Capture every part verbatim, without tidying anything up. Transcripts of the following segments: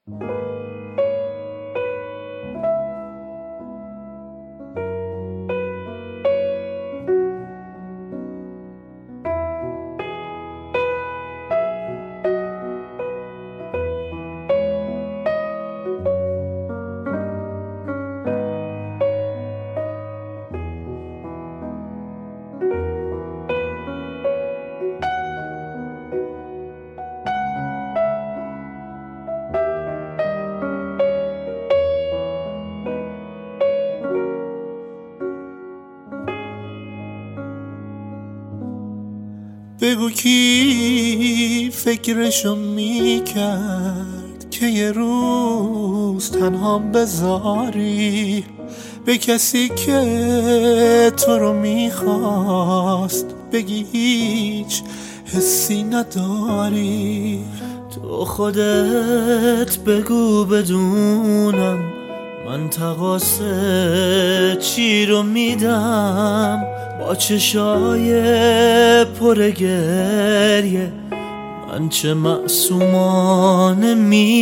بگو کی فکرشو میکرد که یه روز تنها بذاری به کسی که تو رو میخواست بگی هیچ حسی نداری. تو خودت بگو بدونم من تقاصه چی رو میدم، با چشای پر گریه من چه معصومانه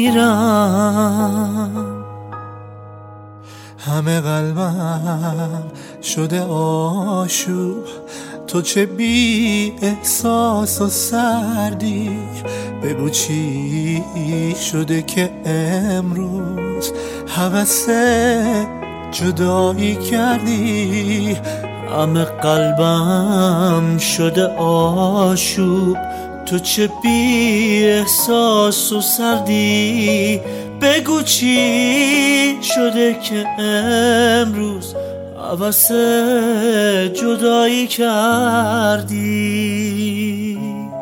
میرم. همه قلبم شده آشوب، تو چه بی احساس و سردی. بگو چی شده که امروز هوس جدایی کردی. همه قلبم شده آشوب، تو چه بی احساس و سردی. بگو چی شده که امروز هوس جدایی کردی.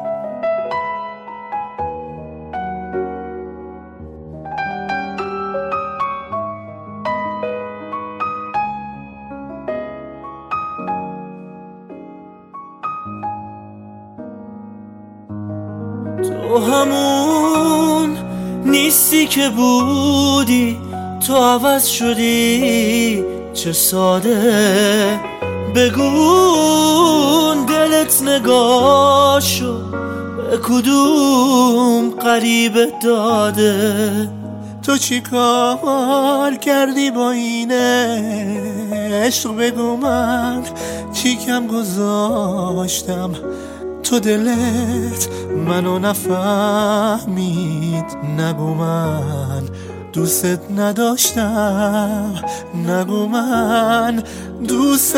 تو همون نیستی که بودی، تو عوض شدی چه ساده. بگو دلت نگاشو به کدوم غریبه داده. تو چی کار کردی با این عشق؟ بگو من چی کم گذاشتم؟ تو دلت منو نفهمید. نگو من دوست نداشتم، نگو من دوست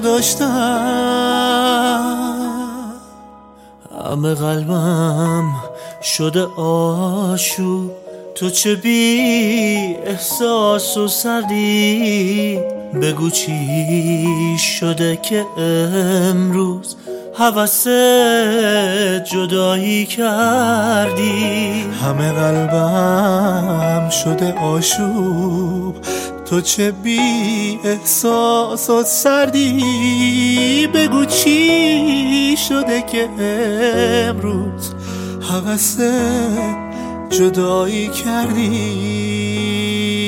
نداشتم. همه قلبم شده آشوب، تو چه بی احساس و سردی. بگو چی شده که امروز هوس جدایی کردی. همه قلبم شده آشوب، تو چه بی احساس و سردی. بگو چی شده که امروز هوس جدایی کردی.